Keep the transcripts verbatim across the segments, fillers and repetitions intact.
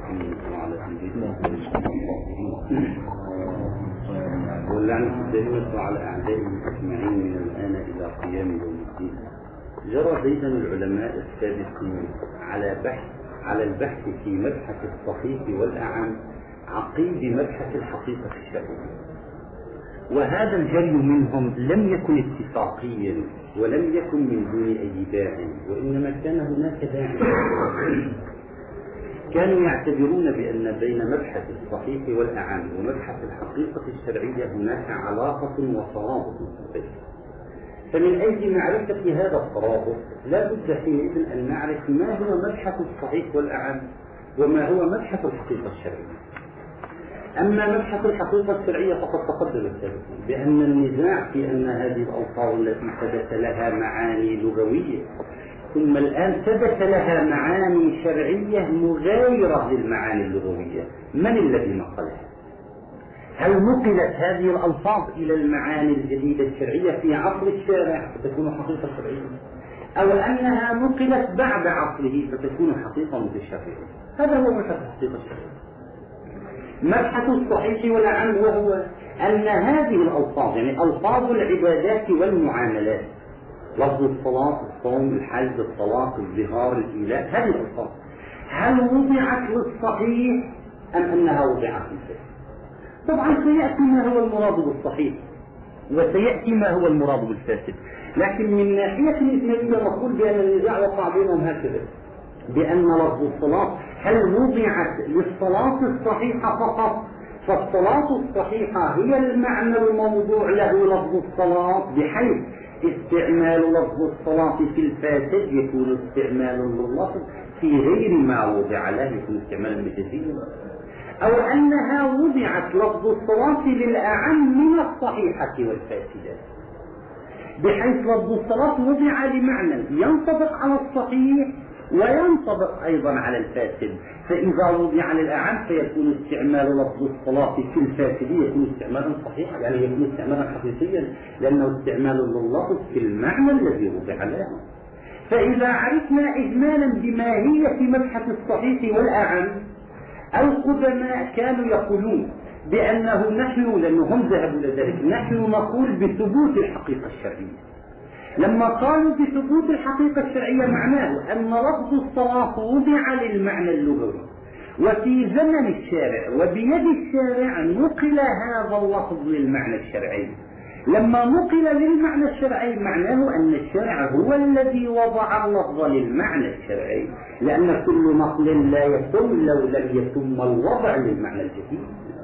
محمد وعلى آله واللعنة الدائمة على أعدائهم أجمعين من الآن إلى قيام يوم الدين. جرى ديدن العلماء السابقين على بحث على البحث في مبحث الصحيح والأعم عقيد مبحث الحقيقة الشرعية، وهذا الجري منهم لم يكن اتفاقيا ولم يكن من دون أي داعي، وإنما كان هناك داعي. كانوا يعتبرون بأن بين مبحث الصحيح والأعم ومبحث الحقيقة الشرعية هناك علاقة وترابط بين. فمن أجل معرفة هذا الترابط لا بد حينئذ أن نعرف ما هو مبحث الصحيح والأعم وما هو مبحث الحقيقة الشرعية. أما مبحث الحقيقة الشرعية فقد تقدم سابقا بأن النزاع في أن هذه الألفاظ التي ثبت لها معاني لغوية ثم الآن ثبت لها معاني شرعية مغايرة للمعاني اللغوية، من الذي نقلها؟ هل نقلت هذه الألفاظ إلى المعاني الجديدة الشرعية في عصر الشارع فتكون حقيقة شرعية، أو أنها نقلت بعد عصره فتكون حقيقة متشابهة؟ هذا هو مبحث الحقيقة الشرعية. مبحث الصحيح والأعم وهو أن هذه الألفاظ يعني ألفاظ العبادات والمعاملات، لفظ الصلاة، الصوم، الحج، الطلاق، الظهار، الإيلاء، هذه الألفاظ هل وضعت للصحيح أم أنها وضعت للفاسد؟ طبعا سيأتي ما هو المراد بالصحيح وسيأتي ما هو المراد بالفاسد، لكن من ناحية الإسلامية نقول بأن النزاع وقع بينهم هكذا، بأن لفظ الصلاة هل وضعت للصلاة الصحيحة فقط، فالصلاة الصحيحة هي المعنى الموضوع له لفظ الصلاة، بحيث استعمال لفظ الصلاة في الفاسد يكون استعمال لللفظ في غير ما وضع له، يكون استعمالا مجازيا، أو أنها وضعت لفظ الصلاة للأعم من الصحيحة والفاسدات، بحيث لفظ الصلاة وضع لمعنى ينطبق على الصحيح وينطبق أيضا على الفاسد، فإذا وضع للأعم فيكون استعمال لفظ الصلاة في الفاسد يكون استعمالا صحيحا، يعني يكون استعمالا حقيقيا لأنه استعمال لللفظ في المعنى الذي وضع له. فإذا عرفنا إجمالا بماهية مبحث الصحيح والأعم، القدماء كانوا يقولون بأنه نحن لأنهم ذهبوا إلى ذلك نحن نقول بثبوت الحقيقة الشرعية. لما قالوا بثبوت الحقيقة الشرعية معناه أن لفظ الصلاة وضع للمعنى اللغوي، وفي زمن الشارع وبيد الشارع نقل هذا اللفظ للمعنى الشرعي. لما نقل للمعنى الشرعي معناه أن الشارع هو الذي وضع اللفظ للمعنى الشرعي، لأن كل نقل لا يتم لو لم يتم الوضع للمعنى الجديد.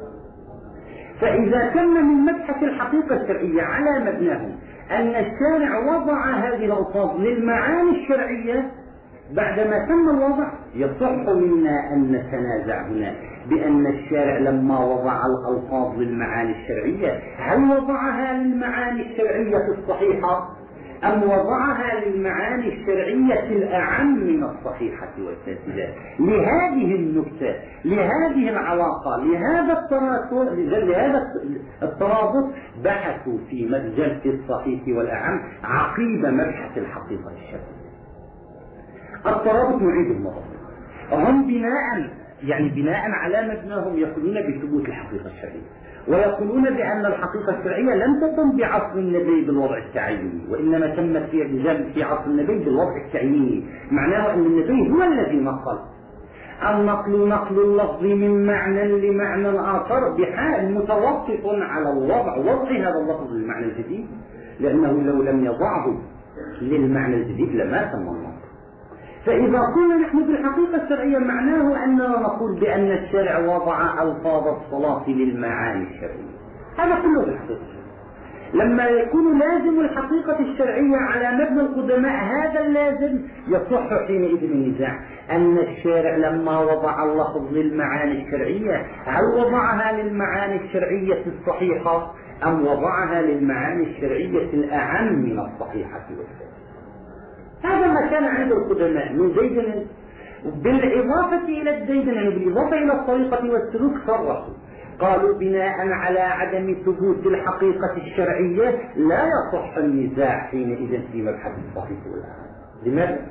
فإذا تم من مبحث الحقيقة الشرعية على مبناه أن الشارع وضع هذه الألفاظ للمعاني الشرعية، بعدما تم الوضع يصح منا أن نتنازع هنا بأن الشارع لما وضع الألفاظ للمعاني الشرعية هل وضعها للمعاني الشرعية الصحيحة أم وضعها للمعاني الشرعية الأعم من الصحيحة والفاسدة. لهذه النكتة، لهذه العلاقة، لهذا الترابط لهذا الترابط بحثوا في مجال الصحيح والأعم عقيدة مبحث الحقيقة الشرعية. الترابط نعيد المرة، هم بناء يعني بناء على مبناهم يقولون بثبوت الحقيقة الشرعية، ويقولون بأن الحقيقة الشرعية لم تتم بعصر النبي بالوضع التعييني، وإنما تمت في في عصر النبي بالوضع التعييني، معناه أن النبي هو الذي نقل. النقل نقل اللفظ من معنى لمعنى آخر بحال متوسط على الوضع وضع هذا اللفظ للمعنى الجديد، لأنه لو لم يضعه للمعنى الجديد لما تم النقل. فإذا قلنا نحن بالحقيقة الشرعية معناه أننا نقول بأن الشارع وضع ألفاظ الصلاة للمعاني الشرعية، هذا كله بالحقيقة. لما يكون لازم الحقيقة الشرعية على مبنى القدماء هذا اللازم يصح حينئذ النزاع أن الشارع لما وضع اللفظ للمعاني الشرعية هل وضعها للمعاني الشرعية الصحيحة أم وضعها للمعاني الشرعية الأعم من الصحيحة والفاسدة. هذا ما كان عند القدماء من ديدن، بالإضافة إلى الديدن يعني بالإضافة إلى الطريقة والسلوك صرحوا قالوا بناء على عدم ثبوت الحقيقة الشرعية لا يصح النزاع حينئذ في مبحث الصحيح والأعم. لماذا؟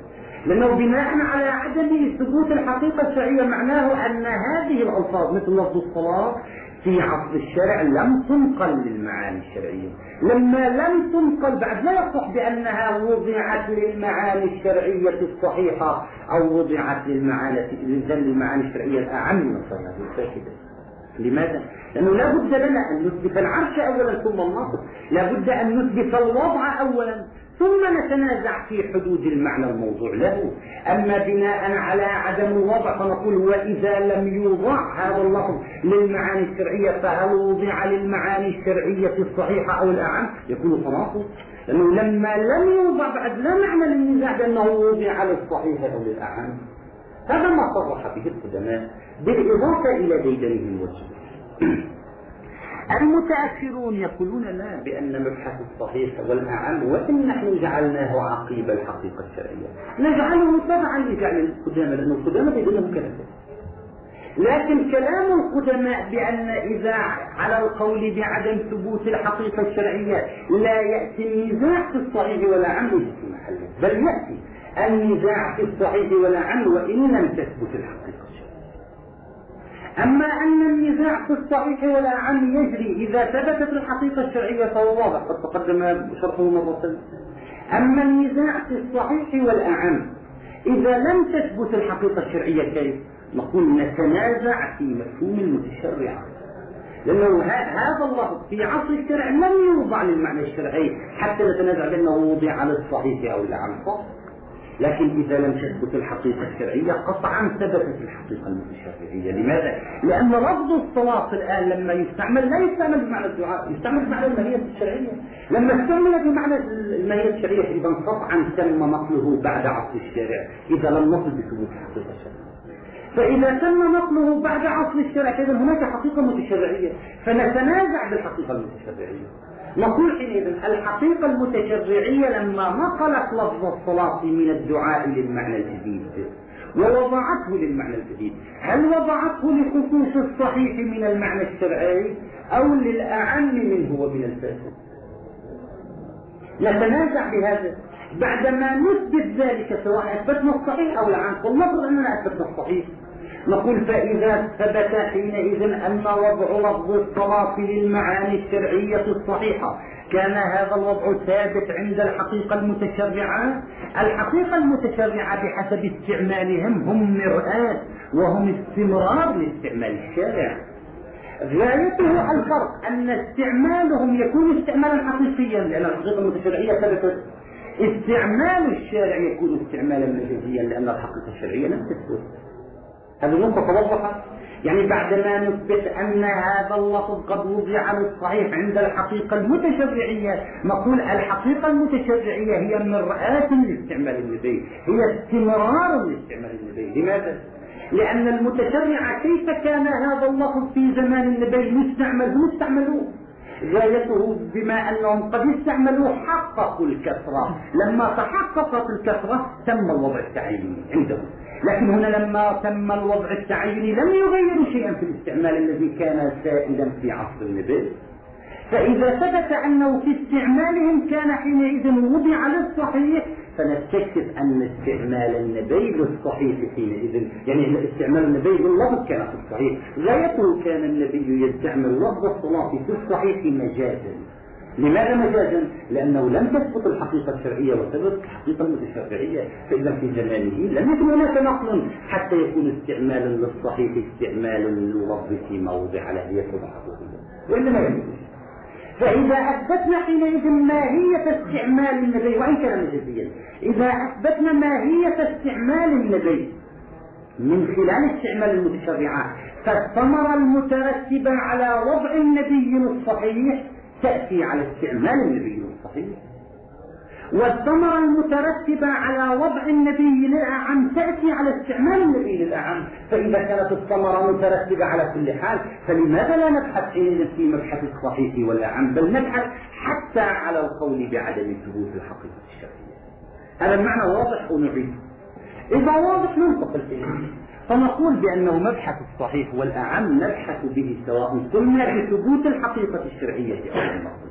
لأنه بناء على عدم ثبوت الحقيقة الشرعية معناه أن هذه الألفاظ مثل لفظ الصلاة في عصر الشرع لم تنقل للمعاني الشرعية. لما لم تنقل بعد لا يصح بأنها وضعت للمعاني الشرعية الصحيحة أو وضعت للمعاني للمعاني الشرعية الأعم من الصحيحة الفاسدة. لماذا؟ لأنه لا بد لنا أن نثبت العرش أولا ثم الناصب، لا بد أن نثبت الوضع أولا ثم نتنازع في حدود المعنى الموضوع له. أما بناء على عدم الوضع فنقول وإذا لم يوضع هذا اللفظ للمعاني الشرعية فهل وضع للمعاني الشرعية الصحيحة أو الأعم؟ يكون تناقض، لأنه لما لم يوضع بعد لا معنى للنزاع بأنه وضع للصحيح أو للأعم. هذا ما صرح به القدماء بالإضافة إلى ديدنهم وجهه. المتأخرون يقولون لا بأن مبحث الصحيح والأعم وإن نحن جعلناه عقيب الحقيقة الشرعية نجعله تبعا لجعل القدامى، لأن القدامى بينهم كلام. لكن كلام القدماء بأن إذا على القول بعدم ثبوت الحقيقة الشرعية لا يأتي النزاع في الصحيح والأعم في محله، بل يأتي النزاع في الصحيح والأعم وإن لم تثبت الحقيقة الشرعية. أما أن النزاع في الصحيح والأعم يجري إذا ثبتت الحقيقة الشرعية فهو واضح قد تقدم شرحه مرة. أما النزاع في الصحيح والأعم إذا لم تثبت الحقيقة الشرعية كيف؟ نقول نتنازع في مفهوم المتشرع، لأنه هذا اللفظ في عصر الشرع لم يوضع للمعنى الشرعي حتى نتنازع بأنه وضع للصحيح أو الأعم. لكن إذا لم تثبت الحقيقة الشرعية قطعا ثبتت الحقيقة المتشرعية. لماذا؟ لأن لفظ الصلاة الآن لما يستعمل لا يستعمل بمعنى الدعاء، يستعمل بمعنى الماهية الشرعية. لما استعمل بمعنى الماهية الشرعية إذا قطعا تم نقله بعد عصر الشارع إذا لم نصل بثبوت الحقيقة الشرعية. فإذا تم نقله بعد عصر الشرع إذا هناك حقيقة متشرعية فنتنازع بالحقيقة المتشرعية. نقول حينئذ الحقيقة المتشرعية لما نقلت لفظ الصلاة من الدعاء للمعنى الجديد ووضعته للمعنى الجديد، هل وضعته لخصوص الصحيح من المعنى الشرعي أو للأعم منه ومن الفاسد؟ نتنازع بهذا بعدما نثبت ذلك سواء أثبتنا الصحيح أو العام. فلنفرض أننا أثبتنا الصحيح نقول فإذا ثبت حينئذ أن وضع لفظ الصلاة للمعاني الشرعية الصحيحة كان هذا الوضع ثابت عند الحقيقة المتشرعة. الحقيقة المتشرعة بحسب استعمالهم هم مرآة وهم استمرار لاستعمال الشارع. غايته الفرق أن استعمالهم يكون استعمالا حقيقيا لأن الحقيقة المتشرعية ثبتت، استعمال الشارع يكون استعمالا مجازيا لأن الحقيقة الشرعية لم تثبت. هذه النقطة توضحت. يعني بعدما نثبت أن هذا اللفظ قد وضع للصحيح عند الحقيقة المتشرعية نقول الحقيقة المتشرعية هي مرآة لاستعمال النبي، هي استمرار لاستعمال النبي. لماذا؟ لأن المتشرع كيف كان هذا اللفظ في زمان النبي مستعمل مستعملوه، غايته بما أنهم قد استعملوه حققوا الكثرة، لما تحققت الكثرة تم الوضع التعييني عندهم. لكن هنا لما تم الوضع التعييني لم يغيروا شيئا في الاستعمال الذي كان سائدا في عصر النبي. فإذا ثبت أنه في استعمالهم كان حينئذ وضع للصحيح فنستكشف أن استعمال النبي للصحيح حينئذ يعني استعمال النبي لللفظ كان في الصحيح. غايته كان النبي يستعمل لفظ الصلاة في الصحيح مجازا. لماذا مجازا؟ لأنه لم تثبت الحقيقة الشرعية وثبت الحقيقة المتشرعية، فإذا في زمانه لم يكن هناك نقل حتى يكون استعمالا للصحيح استعمالا لللفظ فيما وضع له ليكون حقيقيا، وإنما يجوز. فإذا أثبتنا حينئذ ماهية استعمال النبي وإن كان مجازيا، إذا أثبتنا ماهية استعمال النبي من خلال استعمال المتشرعات فالثمرة المترتبة على وضع النبي الصحيح تأتي على استعمال النبي الصحيح، والثمرة المترتبة على وضع النبي للأعم تأتي على استعمال النبي للأعم. فإذا كانت الثمرة مترتبة على كل حال فلماذا لا نبحث في مبحث الصحيح والأعم بل نبحث حتى على القول بعدم ثبوت الحقيقة الشرعية؟ هذا المعنى واضح ونعيد. إذا واضح ننتقل فيه فنقول بأنه مبحث الصحيح والأعم نبحث به سواء قلنا بثبوت الحقيقة الشرعية أو المقصود.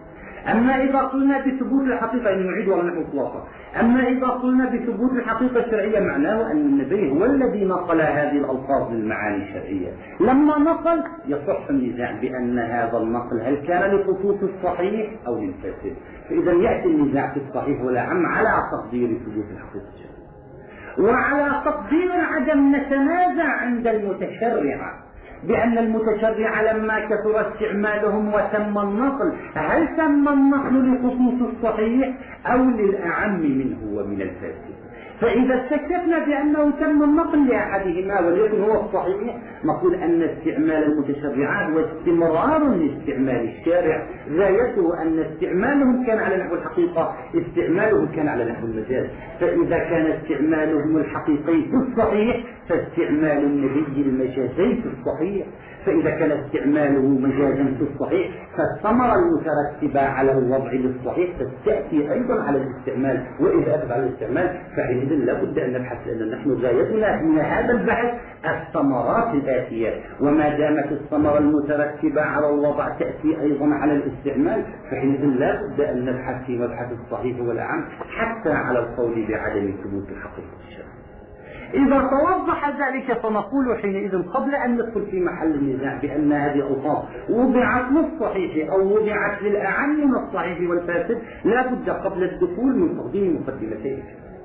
أما إذا قلنا بثبوت الحقيقة أن نعيد ولا نحن إطلاقا، أما إذا قلنا بثبوت الحقيقة الشرعية معناه أن النبي هو الذي نقل هذه الألفاظ للمعاني الشرعية. لما نقل يصح النزاع بأن هذا النقل هل كان لخصوص الصحيح أو للفاسد، فإذا يأتي النزاع في الصحيح والأعم على تقدير ثبوت الحقيقة الشرعية، وعلى تقدير عدم نتنازع عند المتشرع بأن المتشرع لما كثر استعمالهم وتم النقل هل تم النقل لخصوص الصحيح أو للأعم منه ومن الفاسد. فإذا استكشفنا بأنه تم النقل لأحدهما وليكن هو الصحيح نقول أن استعمال المتشرعات هو استمرار لاستعمال الشارع، غايته أن استعمالهم كان على نحو الحقيقة، استعمالهم كان على نحو المجاز. فإذا كان استعمالهم الحقيقي في الصحيح فاستعمال النبي المجازي في الصحيح، فإذا كان استعماله مجازا في الصحيح فالثمرة المترتبة على الوضع للصحيح تأتي أيضا على الاستعمال، وإذا أتت على الاستعمال فحينئذ لا بد أن نبحث، لأن نحن غايتنا من هذا البحث الثمرات الآتية، وما دامت الثمرة المترتبة على الوضع تأتي أيضا على الاستعمال فحينئذ لا بد أن نبحث في مبحث الصحيح والأعم حتى على القول بعدم ثبوت الحقيقة الشرعية. إذا توضح ذلك فنقول حينئذ قبل أن ندخل في محل النزاع بأن هذه الألفاظ وضعت للصحيح أو وضعت للأعم من الصحيح والفاسد لا بد قبل الدخول من تقديم مقدمتين.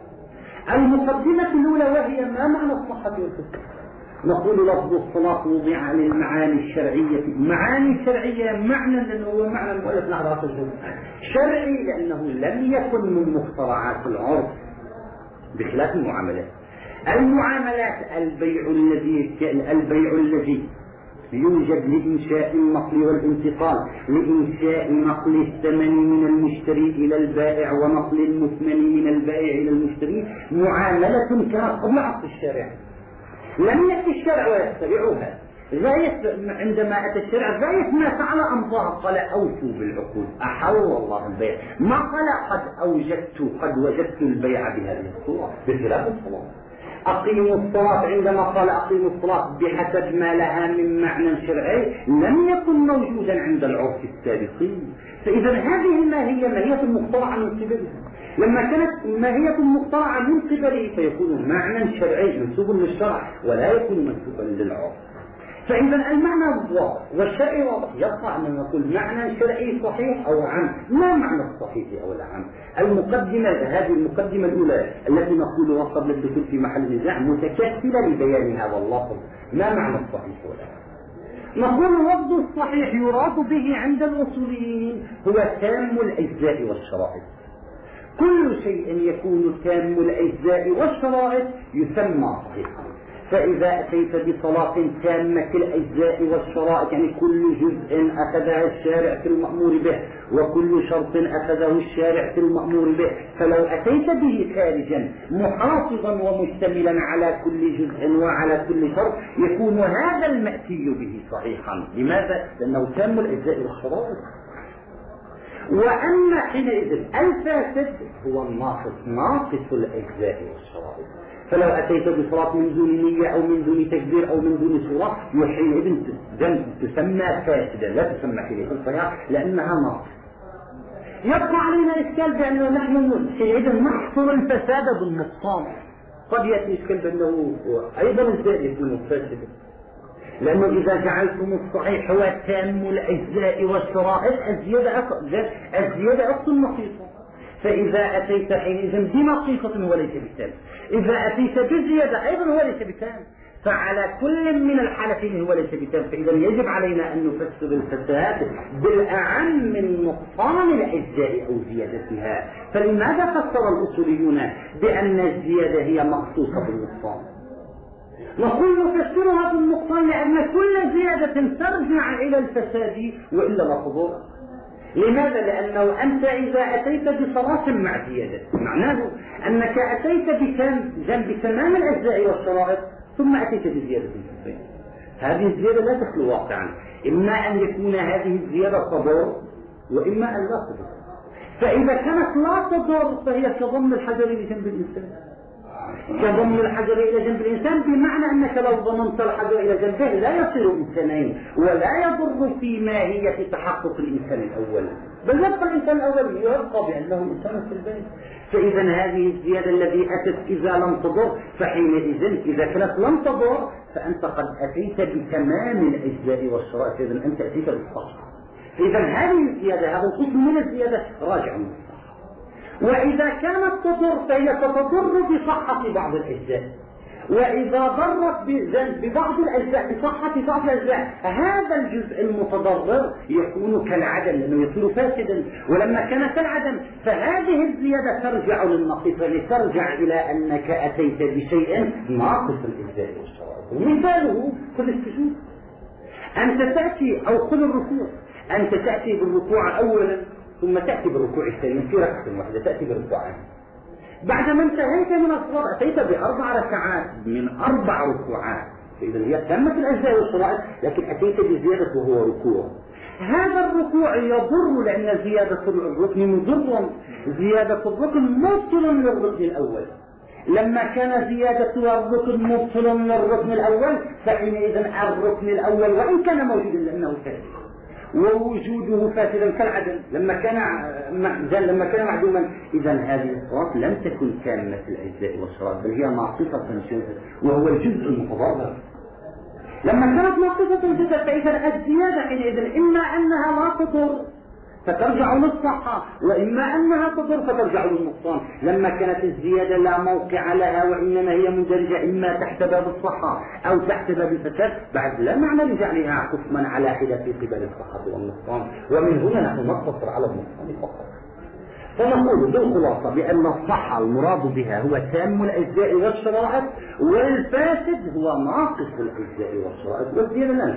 المقدمة الأولى وهي ما معنى الصحة والفسق. نقول لفظ الصلاة وضع للمعاني الشرعية، معاني الشرعية معنى لأنه هو معنى مؤلف الأعراف الجمهور شرعي لأنه لم يكن من مخترعات العرف بخلاف المعاملات. المعاملات البيع الذي البيع الذي يوجد لإنشاء النقل والانتقال، لإنشاء نقل الثمن من المشتري إلى البائع ونقل المثمن من البائع إلى المشتري، معاملة كانت قبل عصر الشارع. لم يأتي الشرع ويتبعها، عندما أتى الشرع غاية ما فعل أمضاها قال أوفوا بالعقود، أحل الله البيع، ما قال قد أوجدت قد وجدت البيع بهذه الصورة بخلاف الصلاة. أقيموا الصلاة عندما قال أقيموا الصلاة بحسب ما لها من معنى شرعي لم يكن موجودا عند العرف السابقين. فإذا هذه الماهية ماهية مخترعة من قبله، لما كانت ماهية مخترعة من قبله فيكون معنى شرعي منسوب للشرع ولا يكون منسوبا للعرف. فإذا المعنى واضح والشرعي واضح، يبقى أن نقول معنى شرعي صحيح أو عام. ما معنى الصحيح أو العام؟ المقدمة هذه المقدمة الأولى التي نقولها قبل الدخول في محل النزاع متكفلة لبيان هذا اللفظ. ما معنى الصحيح والعام؟ نقول لفظ الصحيح يراد به عند الأصوليين هو تام الأجزاء والشرائط. كل شيء يكون تام الأجزاء والشرائط يسمى صحيحا. فإذا أتيت بصلاة تامة الأجزاء والشرائط يعني كل جزء أخذها الشارع في المأمور به وكل شرط أخذه الشارع في المأمور به، فلو أتيت به خارجا محافظا ومشتملا على كل جزء وعلى كل شرط يكون هذا المأتي به صحيحا. لماذا؟ لأنه تام الأجزاء والشرائط. وأما حينئذ الفاسد هو الناقص، ناقص الأجزاء والشرائط. فلو أتيت بصلاة من دون نية أو من دون تكبير أو من دون صورة وحينئذ تسمى فاسدة لا تسمى حينئذ صحيحة لأنها ناقص. يبقى علينا إشكال بأنه نحن حينئذ نحصر الفساد بالنقصان. قد يأتي إشكال بأنه أيضا الزائد يكون فاسدا، لأنه إذا جعلتم الصحيح هو تام الأجزاء والشرائط الزيادة أقصى النقيصة. فإذا أتيت حينئذ بنقيصة هو ليس بتام، إذا أتيت بزيادة أيضا هو ليس بتام، فعلى كل من الحالتين هو ليس بتام. فإذا يجب علينا أن نفسر الفساد بالأعم من نقصان الأجزاء أو زيادتها. فلماذا فسر الأصوليون بأن الزيادة هي مخصوصة بالنقصان؟ نقول نفسرها بالنقصان لأن كل زيادة ترجع إلى الفساد وإلا لا تضر. لماذا؟ لأنه أنت إذا أتيت بصلاة مع زيادة معناه أنك أتيت بجنب تمام الأجزاء والشرائط ثم أتيت بزيادة في هذه الزيادة لا تخلو واقعا، إما أن يكون هذه الزيادة تضر وإما أن لا تضر. فإذا كانت لا تضر فهي كضم الحجر لجنب الإنسان، كضم الحجر إلى جنب الإنسان، بمعنى أنك لو ضممت الحجر إلى جنبه لا يصير إنسانين، ولا يضر في ماهية تحقق الإنسان الأول، بل يبقى الإنسان الأول يبقى بأنه إنسان في البيت. فإذا هذه الزيادة التي أتت إذا لم تضر، فحينئذ إذا كانت لم تضر فأنت قد أتيت بتمام الأجزاء والشرائط، إذا أنت أتيت بالصحة. إذا هذه الزيادة، هذا القسم من الزيادة راجع من الصحة. وإذا كانت تضر فهي تتضر بصحة بعض الأجزاء، وإذا ضرت ببعض الأجزاء بصحة بعض الأجزاء هذا الجزء المتضرر يكون كالعدم لأنه يصير فاسدا. ولما كان كالعدم فهذه الزيادة ترجع للنقص، لترجع إلى أنك أتيت بشيء ناقص الأجزاء والشرائط. ومثاله خذ السجود، أنت تأتي أو خذ الركوع، أنت تأتي بالركوع أولا ثم تأتي بالركوع الثاني في ركعة واحدة، تأتي بالركوعين. بعدما انتهيت من الصلاة أتيت بأربع ركعات من أربع ركوعات، فإذا هي تمت الأجزاء والشرائط، لكن أتيت بزيادة وهو ركوع. هذا الركوع يضر لأن زيادة الركن مضر، زيادة الركن مبطل للركن الأول. لما كان زيادة الركن مبطل للركن الأول فحينئذ الركن الأول وإن كان موجودا لأنه فاسد، ووجوده فاسدا كالعدم لما كان لما كان معدوما. إذا هذه الصلاة لم تكن كاملة الأجزاء والشرائط، بل هي ناقصة جزء، وهو الجزء المتضرر. لما كانت ناقصة جزء فإذا الزيادة حينئذ إما أنها لا تضر فترجع للصحة، وإما أنها تضر فترجع للنقصان. لما كانت الزيادة لا موقع لها وإنما هي مندرجة إما تحت باب الصحة أو تحت باب الفساد، بعد لا معنى لجعلها قسما على حدة في قبل الصحة والنقصان. ومن هنا نحن نقتصر على النقصان فقط. فنقول بالخلاصة بأن الصحة المراد بها هو تام الأجزاء والشرائط، والفاسد هو ناقص الأجزاء والشرائط، والزيادة لا.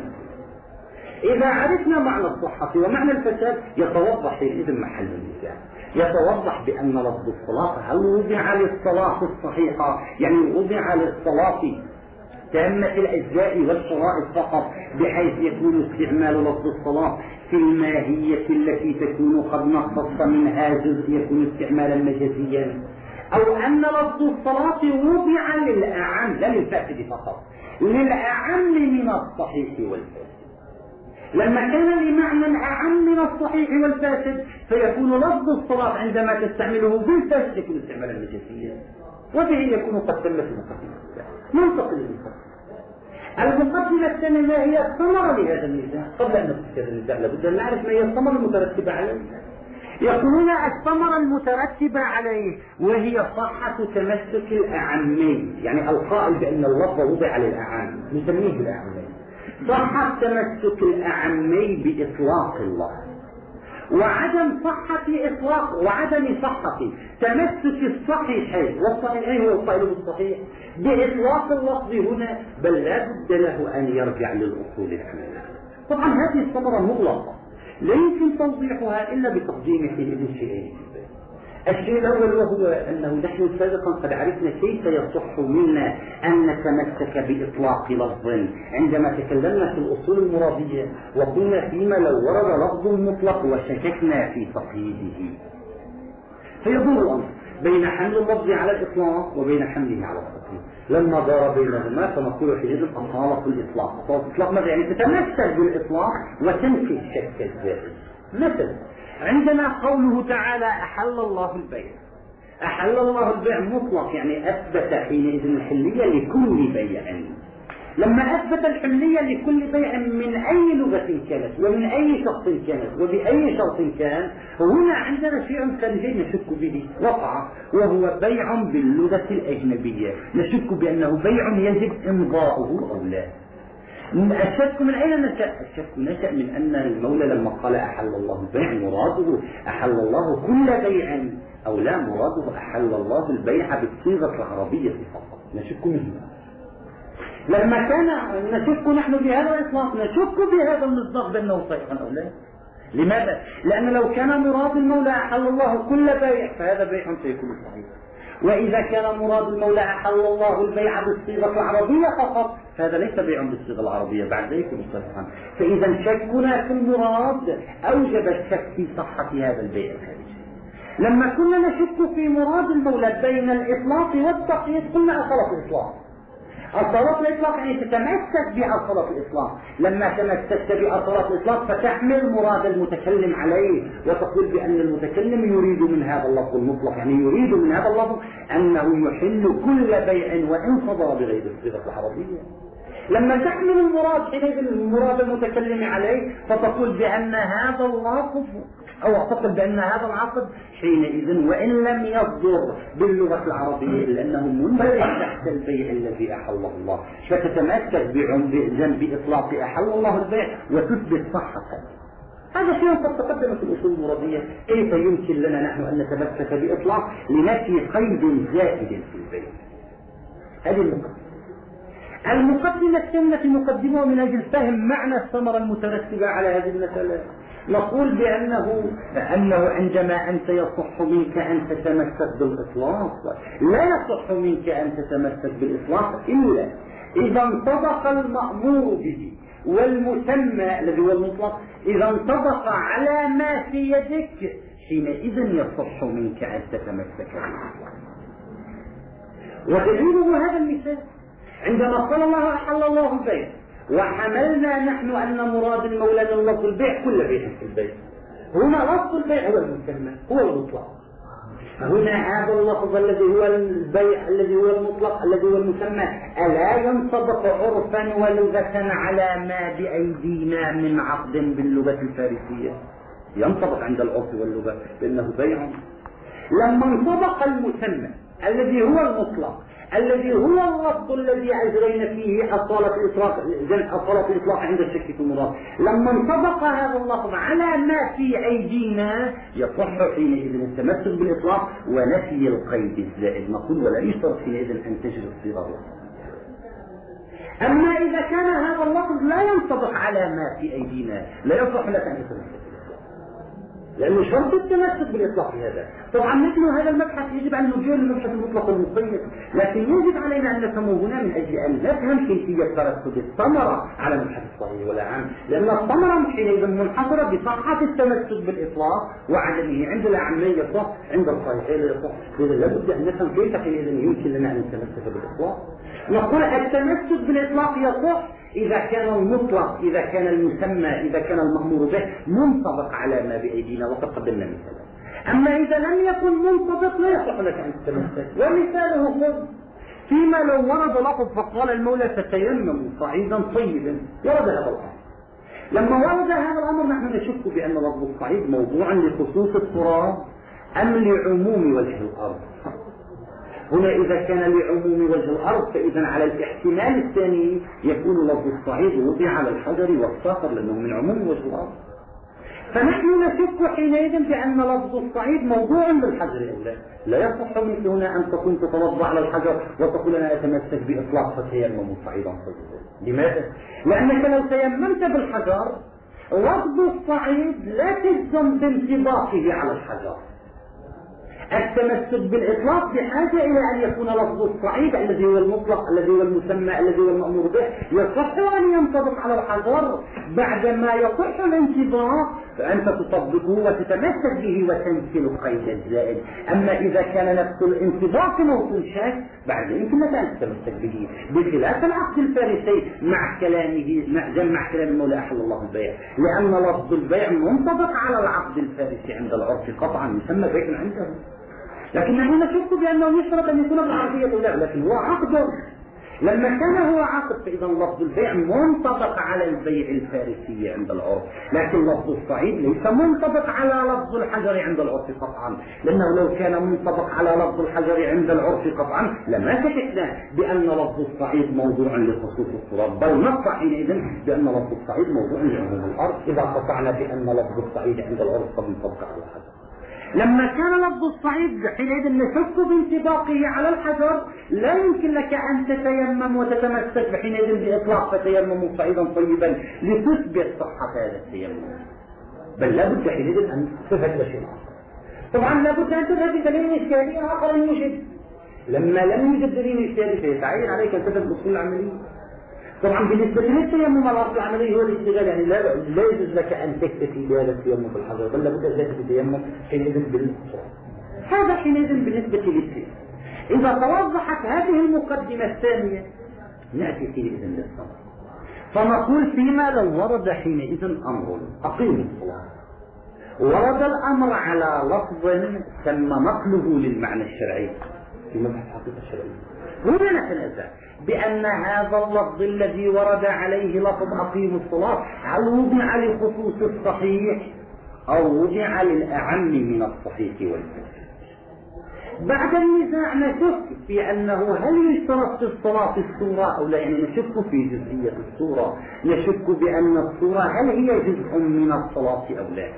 إذا عرفنا معنى الصحة ومعنى الفساد يتوضح حينئذ محل النزاع. يتوضح بأن لفظ الصلاة هل وضع للصلاة الصحيحة، يعني وضع للصلاة تامة الأجزاء والشرائط فقط، بحيث يكون استعمال لفظ الصلاة في الماهية التي تكون قد نقص منها جزء يكون استعمالا مجازيا، أو أن لفظ الصلاة وضع للأعم لا للفاسد فقط، للأعم من الصحيح والفاسد. لما كان لمعنى أعم من الصحيح والفاسد فيكون لفظ الصلاة عندما تستعمله بالفاسد يكون استعمالا مجازيا، وبه يكون قد تمت المقدمة. ننتقل للمقدمة. المقدمة الثانية ما هي الثمرة لهذا النزاع؟ قبل أن ندخل هذا النزاع لابد أن نعرف ما هي الثمرة المترتبة عليه. يقولون الثمرة المترتبة عليه وهي صحة تمسك الأعمين، يعني القائل بأن اللفظ وضع للأعم نسميه بالأعمين، صحة تمسك الأعمي بإطلاق الله، وعدم صحة إطلاق وعدم صحة تمسك الصحيحين، والصحيحين هو القائل بالصحيح بإطلاق اللفظ هنا، بل لا بد له أن يرجع للأصول العملية. طبعا هذه الثمرة مغلقة لا يمكن توضيحها إلا بتقديم حينئذ شيئين. الشيء الأول وهو أنه نحن سابقا قد عرفنا كيف يصح منا أن نتمسك بإطلاق لفظ عندما تكلمنا في الأصول المرادية، وقلنا فيما لو ورد لفظ مطلق وشككنا في تقييده، فيدور الأمر بين حمل اللفظ على الإطلاق وبين حمله على التقييد. لما دار بينهما فنقول حينئذ أصالة الإطلاق. أصالة الإطلاق ماذا يعني؟ تتمثل بالإطلاق وتنفي الشك الزائد. مثلا عندنا قوله تعالى أحل الله البيع، أحل الله البيع مطلق، يعني أثبت حينئذ الحلية لكل بيع. لما أثبت الحلية لكل بيع من أي لغة كانت ومن أي شخص كانت وبأي شرط كان، هنا عندنا شيء خارجي نشك به وقع، وهو بيع باللغة الأجنبية، نشك بأنه بيع يجب إمضاؤه أو لا. الشك من أين نشأ؟ الشك نشأ من أن المولى لما قال أحل الله البيع مراده أحل الله كل بيع أو لا، مراده أحل الله البيع بالصيغة العربية فقط، نشك منه. لما كان نشك نحن بهذا الإطلاق نشك بهذا المصداق بأنه صحيح أو لا. لماذا؟ لأن لو كان مراد المولى أحل الله كل بيع فهذا بيع سيكون صحيح، وإذا كان مراد المولى أحل الله البيع بالصيغة العربية فقط فهذا ليس بيع بالصيغة العربية، بعد ذلك مصطلحا. فإذا شكنا في المراد أوجب الشك في صحة هذا البيع الخارجي. لما كنا نشك في مراد المولى بين الإطلاق والتقييد قلنا أصالة الإطلاق. أصالة الإطلاق يعني تتمسك بأصالة الإطلاق. لما تمسكت بأصالة الإطلاق فتحمل مراد المتكلم عليه وتقول بأن المتكلم يريد من هذا اللفظ المطلق، يعني يريد من هذا اللفظ أنه يحل كل بيع وإن صدر بغير الصيغة العربية. لما تحمل المراد حينئذ المراد المتكلم عليه فتقول بأن هذا اللفظ أو تقول بأن هذا العقد حينئذ وإن لم يصدر باللغة العربية لأنه منبع تحت البيع الذي أحله الله، فتتمسك بجنب إطلاق أحل الله البيع وتثبت صحته. هذا شيء قد تقدم في الأصول المرادية. كيف يمكن لنا نحن أن نتمسك بإطلاق لنفي قيد زائد في البيع؟ هذه المقدمة. المقدمة الثانية مقدمة من أجل فهم معنى الثمرة المترتبة على هذه المسألة. نقول بأنه أنه عندما أنت يصح منك أن تتمسك بالإطلاق، لا يصح منك أن تتمسك بالإطلاق إلا إذا انطبق المأمور به والمسمى الذي هو المطلق، إذا انطبق على ما في يدك حينئذ يصح منك أن تتمسك بالإطلاق. ودليله هذا المثال عندما قال الله أحل الله البيع وحملنا نحن أن مراد المولى من لفظ البيع كل بيع في البيع. هنا لفظ البيع هو المسمى هو المطلق. هنا هذا اللفظ الذي هو البيع الذي هو المطلق الذي هو المسمى ألا ينطبق عرفا ولغة على ما بأيدينا من عقد باللغة الفارسية؟ ينطبق عند العرف واللغة بأنه بيع. لما انطبق المسمى الذي هو المطلق الذي هو اللفظ الذي أجرينا فيه أصالة الإطلاق أصالة الإطلاق عند الشك في المراد، لما انطبق هذا اللفظ على ما في أيدينا يصح حينئذ التمسك بالإطلاق ونفي القيد الزائد. نقول ولا يشترط حينئذ أن تجري الصيغة. أما إذا كان هذا اللفظ لا ينطبق على ما في أيدينا لا يصح لك أن تتمسك، لأنه شرط التمسك بالإطلاق في هذا. طبعا مثل هذا المبحث يجب أن نجير المبحث المطلق والمقيد، لكن يجب علينا أن نفهمه هنا من أجل أن نفهم كيفية ترتب الثمرة على المبحث الصحيح والعام، لأن الثمرة حينئذ منحصرة بصحة التمسك بالإطلاق وعدمه. عند العامية يصح، عند الصحيحين يصح. إذا لابد أن نفهم كيف حينئذ يمكن لنا أن نتمسك بالإطلاق. نقول التمسك بالإطلاق يصح إذا كان المطلق إذا كان المسمى إذا كان المأمور به منطبق على ما بأيدينا، وقد قدمنا مثالا. أما إذا لم يكن منطبق لا يصح لك أن تتمسك. ومثاله خذ فيما لو ورد لفظ فقال المولى فتيمموا صعيدا طيبا، ورد هذا الأمر. لما ورد هذا الأمر نحن نشك بأن لفظ الصعيد موضوعا لخصوص التراب أم لعموم وجه الأرض. هنا إذا كان لعموم وجه الأرض فإذا على الاحتمال الثاني يكون لفظ الصعيد وضع على الحجر والصخر لأنه من عموم وجه الأرض. فنحن نشك حينئذ بأن لفظ الصعيد موضوع للحجر أولا. لا يصح منك هنا أن تكون تتوضأ على الحجر وتقول أنا أتمسك بإطلاق فتيمم صعيدا طيبا. لماذا؟ لأنك لو تيممت بالحجر لفظ الصعيد لا تلزم بانطباقه على الحجر. التمسك بالإطلاق بحاجة إلى أن يكون لفظ الصعيد الذي هو المطلق الذي هو المسمى الذي هو المأمور به يصح أن ينطبق على الحجر. بعدما يصح الانطباق فأنت تطبقه وتتمسك به وتنفي القيد الزائد. أما إذا كان نفس الانطباق موصول شك بعد يمكن لك أن تتمسك به، بخلاف العقد الفارسي مع كلامه مع جمع كلام المولى أحل الله البيع، لأن لفظ البيع منطبق على العقد الفارسي عند العرف قطعا يسمى بيع عنده. لكن نحن نشك بأنه يشترط أن يكون بالعربية لا، لكن هو عقد. لما كان هو عقد فإذا لفظ البيع منطبق على البيع الفارسي عند العرف، لكن لفظ الصعيد ليس منطبق على لفظ الحجر عند العرف قطعا، لأنه لو كان منطبق على لفظ الحجر عند العرف قطعا لما شككنا بأن لفظ الصعيد موضوع لخصوص التراب، بل نص حينئذ بأن لفظ الصعيد موضوع لعموم الأرض إذا قطعنا بأن لفظ الصعيد عند العرف قد منطبق على الحجر. لما كان لفظ الصعيد حينئذ نشك بانطباقه على الحجر لا يمكن لك أن تتيمم وتتمسك بحينئذ بإطلاق فتيمم صعيدا طيبا لتثبت صحة هذا التيمم، بل لا بد حينئذ أن تثبت شيء آخر. طبعا لا بد أن تذهب بدليل إشكالي آخر يوجد. لما لم يوجد دليل إشكالي فيتعين عليك أن تثبت الأصول العملية. طبعا بالنسبة للتيمم الأصل العملي هو الاشتغال، يعني لا لا يجوز لك أن تكتفي بهذا التيمم بالحجر، بل لابد أن تكتفي بالتيمم حينئذ بالصلاة. هذا حينئذ بالنسبة للتيمم. إذا توضحت هذه المقدمة الثانية نأتي حينئذ للصلاة، فنقول فيما لو ورد حينئذ أمر أقيم الصلاة، ورد الأمر على لفظ تم نقله للمعنى الشرعي في مبحث الحقيقة الشرعية، هنا نتنازع بأن هذا اللفظ الذي ورد عليه لفظ أقيم الصلاة هل وضع لخصوص الصحيح أو وضع للأعم من الصحيح والفاسد. بعد النزاع نشك في أنه هل يشترط في الصلاة الصورة أو لا، يعني نشك في جزئية الصورة، نشك بأن الصورة هل هي جزء من الصلاة أو لا.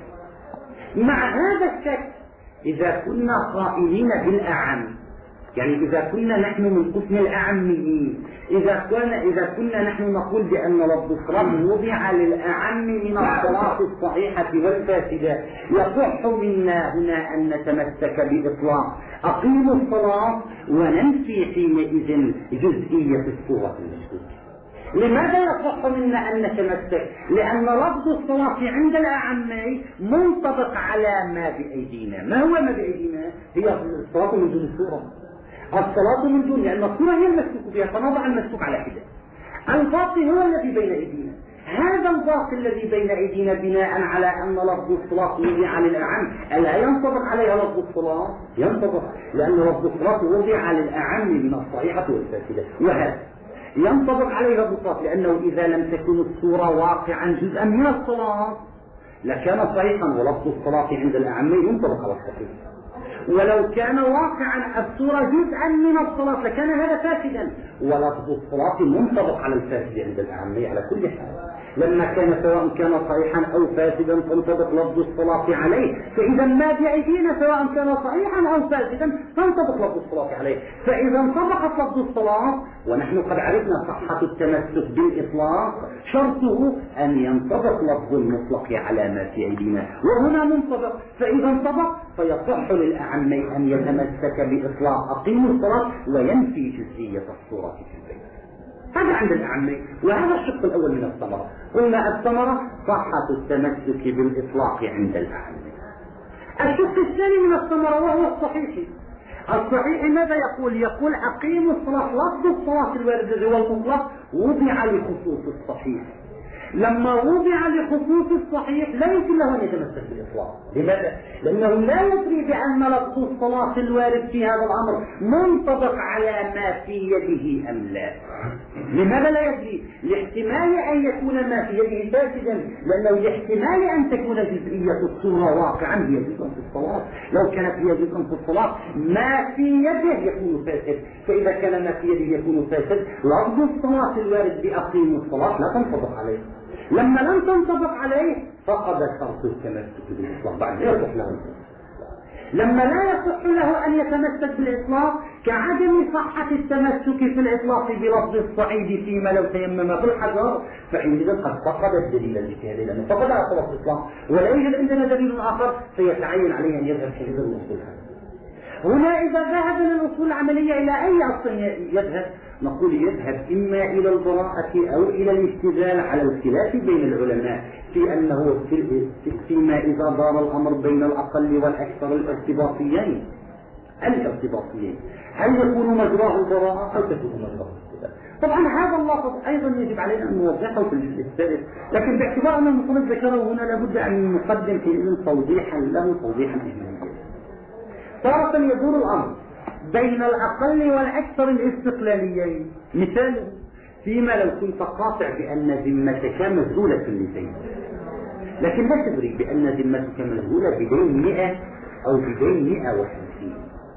مع هذا الشك إذا كنا قائلين بالأعم، يعني إذا كنا نحن من قسم الأعميين، إذا كنا إذا كنا نحن نقول بأن لفظ الصلاة وضع للأعم من الصلاة الصحيحة والفاسدة، يصح منا هنا أن نتمسك بإطلاق أقيموا الصلاة وننفي حينئذ جزئية الصورة المشهورة. لماذا يصح منا أن نتمسك؟ لأن لفظ الصلاة عند الأعمي منطبق على ما بأيدينا. ما هو ما بأيدينا؟ هي الصلاة من دون الصورة، الصلاة من دون، لأن الصورة هي المسلوك بها، فنضع المسلوك على حدة. الباطل هو الذي بين أيدينا، هذا الباطل الذي بين أيدينا بناء على أن لفظ الصلاة وضع للأعم، ألا ينطبق عليها لفظ الصلاة؟ ينطبق، لأن لفظ الصلاة وضع للأعم من الصحيحة والفاسدة، وهذا ينطبق عليها الصلاة، لأنه إذا لم تكن الصورة واقعا جزءا من الصلاة لكان صحيحا، ولفظ الصلاة عند الأعم ينطبق على الصحيح. ولو كان واقعا الصورة جزءا من الصلاة لكان هذا فاسدا، ولفظ الصلاة منطبق على الفاسد عند الأعمي على كل حال. لما كان سواء كان صحيحا أو فاسدا تنطبق لفظ الصلاة عليه، فإذا ما بأيدينا سواء كان صحيحا أو فاسدا تنطبق لفظ الصلاة عليه. فإذا انطبقت لفظ الصلاة، ونحن قد عرفنا صحة التمسك بالإطلاق، شرطه أن ينطبق لفظ المطلق على ما في أيدينا، وهنا منطبق، فإذا انطبق فيصح للأعمي أن يتمسك بإطلاق أقيموا الصلاة وينفي جزئية الصورة في البيت. هذا عند الأعمي، وهذا الشق الأول من الثمرة. قلنا الثمرة صحة التمسك بالإطلاق عند الأعمي. الشق الثاني من الثمرة وهو الصحيح. الصحيح ماذا يقول؟ يقول أقيموا الصلاة، لفظ الصلاة الواردة والمطلق وضع لخصوص الصحيح. لما وضع لخصوص الصحيح لا يمكن له أن يتمسك بالإطلاق. لماذا؟ لأنه لا يدري بأن لفظ الصلاة الوارد في هذا الأمر منطبق على ما في يده أم لا. لماذا لا يدري؟ لاحتمال أن يكون ما في يده فاسدا، لأنه لاحتمال أن تكون جزئية الصورة واقعا هي جزء في الصلاة. لو كانت هي جزء في الصلاة ما في يده يكون فاسد، فإذا كان ما في يده يكون فاسد لفظ الصلاة الوارد بأقيموا الصلاة لا تنطبق عليه. لما لم تنطبق عليه فقد شرط التمسك بالإطلاق، بعد لا يصح له. لما لا يصح له أن يتمسك بالإطلاق كعدم صحة التمسك في الإطلاق بلفظ الصعيد فيما لو تيمم بالحجر، فعندئذ قد فقد الدليل الاجتهادي، لأنه فقد على الإطلاق ولا يوجد عندنا دليل آخر فيتعين عليه أن يذهب حيث الأصول. هنا إذا ذهب للأصول العملية إلى أي أصل يذهب؟ نقول يذهب إما إلى البراءة أو إلى الاستدلال على الخلاف بين العلماء في أنه فيما إذا دار الأمر بين الأقل والأكثر الارتباطيين الارتباطيين هل يكون مجراه البراءة أو تكون مجراه الاستدلال؟ طبعا هذا اللفظ أيضا يجب علينا أن نوضحه في الجزء الثالث، لكن باعتبار أن المصنف ذكره هنا لابد أن نقدم حينئذ توضيحا له توضيحا إجماليا. تارة يدور الأمر بين الأقل والأكثر الاستقلاليين، مثاله فيما لو كنت قاطع بأن ذمتك مذهولة لزيد، لكن لا تدري بأن ذمتك مذهولة بدين مئة أو بدين مئة وخمسين.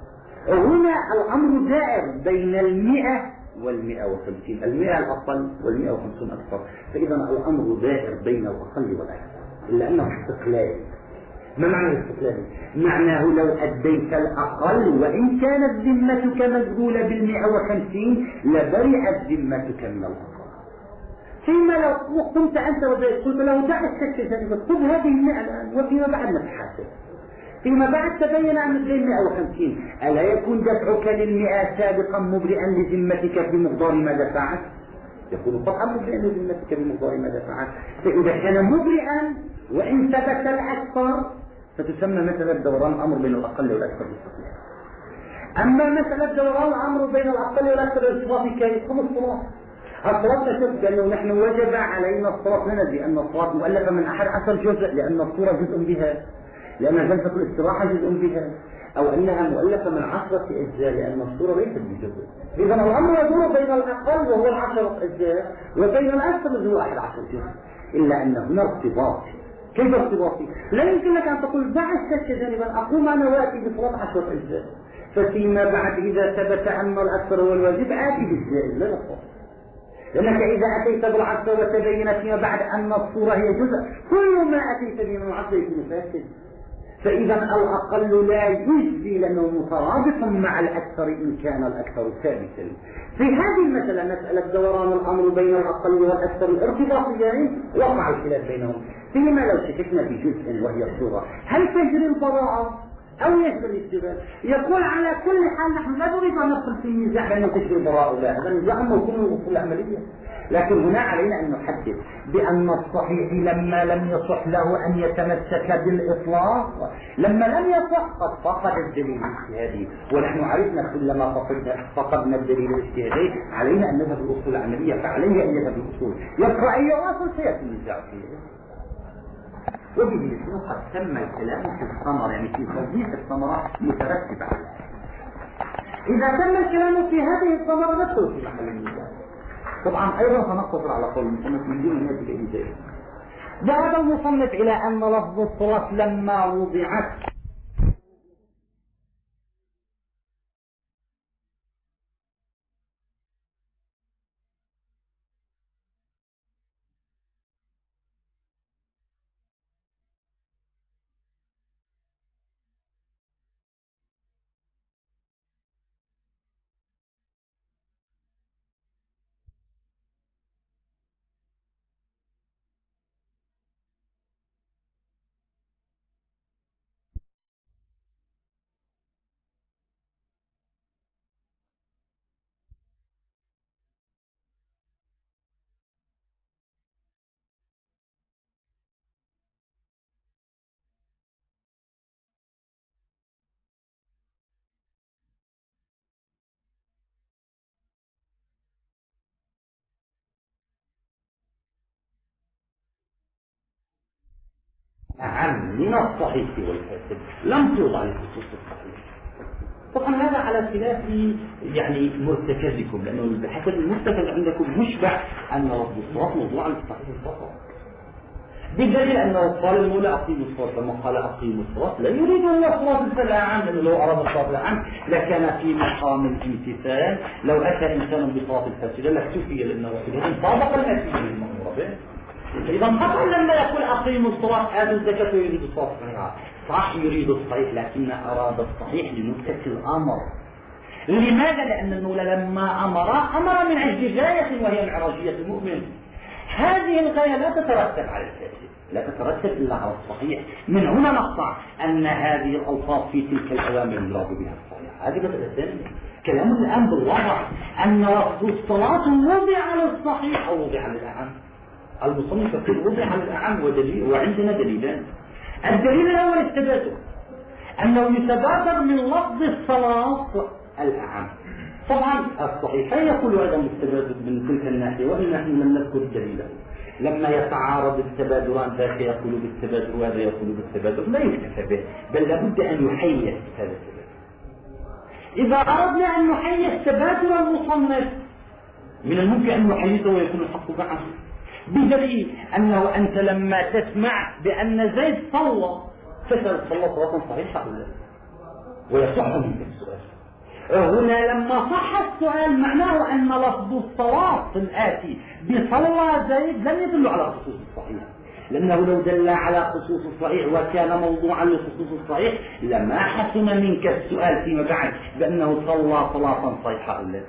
هنا الأمر دائر بين المئة والمئة وخمسين، المئة الأقل والمئة وخمسين أكثر، فإذا الأمر دائر بين الأقل والأكثر، إلا أنه استقلالي. ما معنى الاستقلال؟ معناه لو أديت الأقل وإن كانت ذمتك مذهولة بالمئة وخمسين لبرئت ذمتك من الأقل. فيما لو قمت أنت وقلت له دع الشك خذ هذه المئة الآن وفيما بعد نتحاسب، فيما بعد تبين أن الدين مئة وخمسين، ألا يكون دفعك للمئة سابقا مبرئا لذمتك بمقدار ما دفعت؟ يقول طبعا مبرئا بذمتك بمقدار ماذا فعل. فإذا كان مبرئا وإن ثبت الأكثر فتسمى مسألة دوران الأمر بين الأقل والأكثر بالصحيح. أما مسألة دوران الأمر بين الأقل والأكثر بالصلاة كيكون الصلاة. الصلاة نشوف أنه نحن وجب علينا الصلاة لنا بأن الصلاة مؤلفة من أحد عشر جزء، لأن الصورة جزء بها، لأن جلسة الاستراحة جزء بها، أو أنها مؤلفة من عشرة أجزاء لأن الصورة ليست بجزء. إذا الأمر يدور بين الأقل وهو العشرة أجزاء وبين الأكثر وهو أحد عشر جزء، إلا أن هنا ارتباط. كيف ارتباطي؟ لا يمكن لك أن تقول دع الشك جانبا، أقوم أنا وآتي بصلاة عشرة أجزاء، ففيما بعد إذا ثبت أن الأكثر هو الواجب آتي بالزائد لا يصح. لأنك إذا أتيت بالعشرة وتبين فيما بعد أن الصورة هي جزء، كل ما أتيت به من العشرة يكون فاسد. فإذا الأقل لا يجزي لأنه مترابط مع الأكثر إن كان الأكثر ثابتا. في هذه المسألة مسألة دوران الأمر بين الأقل والأكثر الارتباطيين وقع الخلاف بينهم. فيما لو شككنا في جزء وهي الصورة، هل تجري البراءة أو يجري الاشتباه؟ يقول على كل حال نحن لا نريد أن ندخل في نزاع بين تجري البراءة ولا، هذا نزاع موجود من الأصول العملية، لكن هنا علينا أن نحدد بأن الصحيح لما لم يصح له أن يتمسك بالإطلاق، لما لم يصح قد فقد الدليل الاجتهادي، ونحن عرفنا كلما فقدنا الدليل الاجتهادي علينا أن نذهب الأصول العملية، فعليه أن يذهب الأصول. يبقى أي أصل سيأتي النزاع فيه. وبه قد تم الكلام في الثمر، يعني في توضيح الثمرة مترتبة على إذا تم الكلام في هذه الثمرة ندخل في محل النزاع. طبعا أيضا سنقتصر على قول المصنف من دون هذه الإجابة. ذهب المصنف إلى أن لفظ الصلاة لما وضعت عن من الصحيح والفاسد لم توضع لخصوص الصحيح. طبعا هذا على خلاف يعني مرتكزكم، لأنه بحسب المرتكز عندكم مشبع أن لفظ الصلاة موضوع للصحيح فقط، بالدليل أنه قال المولى أقيموا الصلاة، لما قال أقيموا الصلاة لا يريد أن الصلاة الفلاح عام، لأنه لو أراد الصلاة العام لكان في مقام الامتثال. لو أتى إنسان بصلاة الفاسدة لاكتفي لأنه وحده طابق الأتي بالمأمور به. إذا قطعا لما يقول أقيموا الصلاة آتوا الزكاة يريد الصلاة الصحيحة، صح يريد الصحيح، لكن أراد الصحيح لنكتة الأمر. لماذا؟ لأن المولى لما أمر أمر من أجل غاية وهي معراجية المؤمن. هذه الغاية لا تترتب على الفاسد، لا تترتب إلا على الصحيح. من هنا نقطع أن هذه الألفاظ في تلك الأوامر يراد بها الصحيح. هذه مسألة ثانية. كلام الآن بالوضع أن لفظ الصلاة وضع للصحيح أو وضع للأعم. المصنف يقول وضع للأعم ودليل، وعندنا دليلان. الدليل الأول التبادل، أنه يتبادر من لفظ الصلاة الأعم. طبعا الصحيحين يقول عدم التبادل من تلك الناحية، وإن نحن لم نذكر دليلا. لما يتعارض التبادلان، ذاك يقول بالتبادل وهذا يقول بالتبادل، لا يكتفى به، بل لابد أن يحيز هذا التبادل. إذا أردنا أن نحيز تبادل المصنف من الممكن أن نحيزه ويكون الحق معه، بدليل أنه أنت لما تسمع بأن زيد صلى تسأل صلى صلاة صحيحة ولا لا، ويصح منك السؤال. هنا لما صح السؤال معناه أن لفظ الصلاة الآتي بصلى زيد لم يدل على خصوص الصحيح، لأنه لو دل على خصوص الصحيح وكان موضوعا لخصوص الصحيح لما حسن منك السؤال فيما بعد بأنه صلى صلاة صحيحة ولا لا.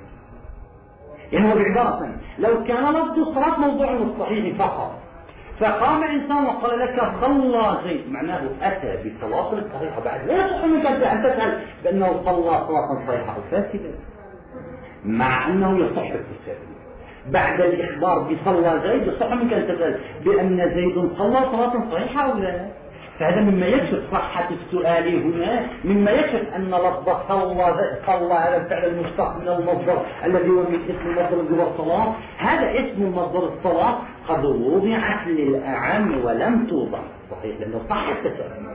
يعني بعبارة لو كان لفظ الصلاة موضوع للصحيح فقط، فقام إنسان وقال لك صلى زيد، معناه أتى بصلاة صحيحة، بعد لا يصح منك أن تسأل بأنه صلى صلاة صحيحة أو فاسدة، مع أنه يصح التساؤل. بعد الإخبار بصلى زيد يصح منك أن تسأل بأن زيد صلى صلاة صحيحة أو لا. فهذا مما يكشف صحة السؤال هنا، مما يكشف أن لفظ صلى صلى هذا الفعل المشتق من المصدر الذي هو من اسم المصدر اللي هو الصلاة، هذا اسم مصدر الصلاة قد وضعت للأعم ولم توضع صحيح لأنه صح التساؤل